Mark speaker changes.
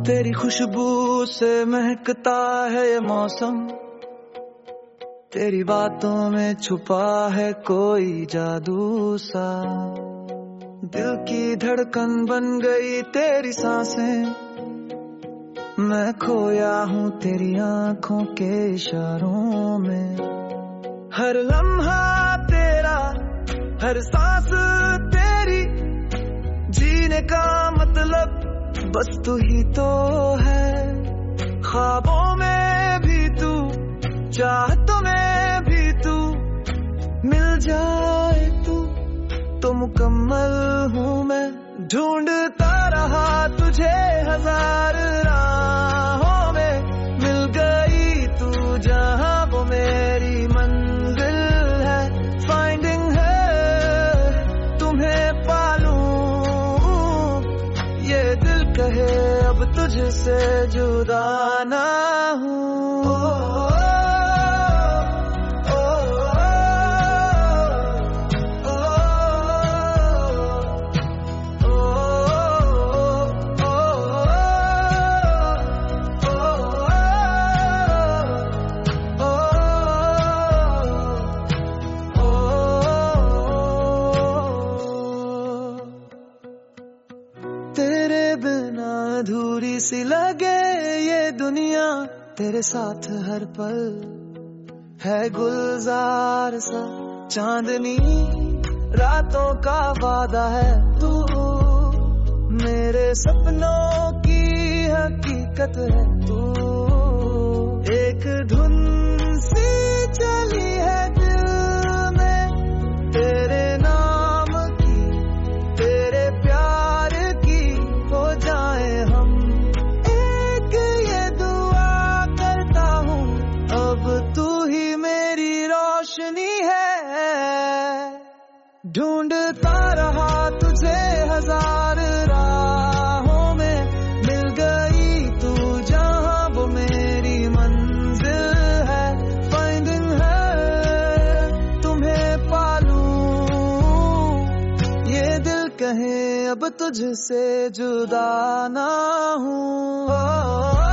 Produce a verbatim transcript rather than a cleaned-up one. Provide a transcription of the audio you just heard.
Speaker 1: तेरी खुशबू से महकता है ये मौसम, तेरी बातों में छुपा है कोई जादू सा। दिल की धड़कन बन गई तेरी सांसें, मैं खोया हूँ तेरी आंखों के इशारों में। हर लम्हा तेरा, हर सांस तेरी, जीने का मतलब बस तू ही तो है। ख्वाबों में भी तू, चाहतों में भी तू, मिल जाए तू तो मुकम्मल हूँ मैं। ढूंढता रहा तुझे हजार राहों में, मिल गई तू जहाँ वो मेरी मंजिल है। फाइंडिंग है तुम्हें पालूं, ये दिल कहे अब तुझसे जुदा ना हूँ। तेरे बिना अधूरी सी लगे ये दुनिया, तेरे साथ हर पल है गुलजार सा। चांदनी रातों का वादा है तू, मेरे सपनों की हकीकत है तू। एक धुन सी चली है दिल में तेरे नाम की, तेरे प्यार की हो जाए हम एक, ये दुआ करता हूँ अब तू ही मेरी रोशनी है। ढूंढता रहा तुझे हजार राहों में, मिल गई तू जहाँ वो मेरी मंजिल है। फाइंडिंग है तुम्हें पालूं, ये दिल कहे अब तुझसे जुदा ना हूँ।